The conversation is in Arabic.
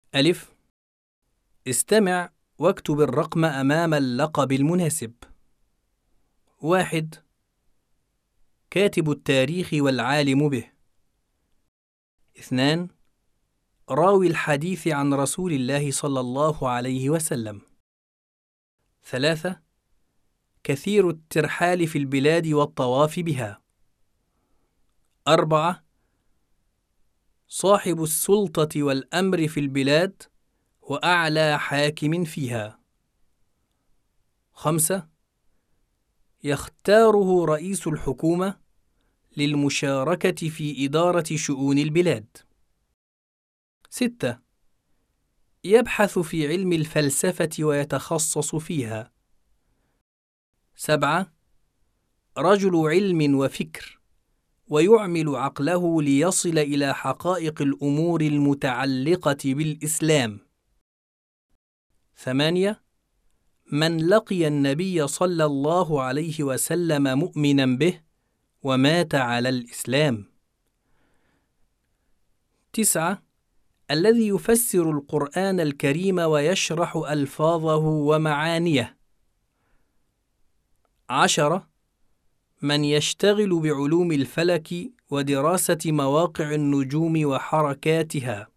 ألف. استمع واكتب الرقم أمام اللقب المناسب. 1. كاتب التاريخ والعالم به. 2. راوي الحديث عن رسول الله صلى الله عليه وسلم. 3. كثير الترحال في البلاد والطواف بها. 4. صاحب السلطة والأمر في البلاد وأعلى حاكم فيها. 5. يختاره رئيس الحكومة للمشاركة في إدارة شؤون البلاد. 6. يبحث في علم الفلسفة ويتخصص فيها. 7. رجل علم وفكر ويعمل عقله ليصل إلى حقائق الأمور المتعلقة بالإسلام. 8. من لقي النبي صلى الله عليه وسلم مؤمنا به ومات على الإسلام. 9. الذي يفسر القرآن الكريم ويشرح ألفاظه ومعانيه. 10. من يشتغل بعلوم الفلك ودراسة مواقع النجوم وحركاتها.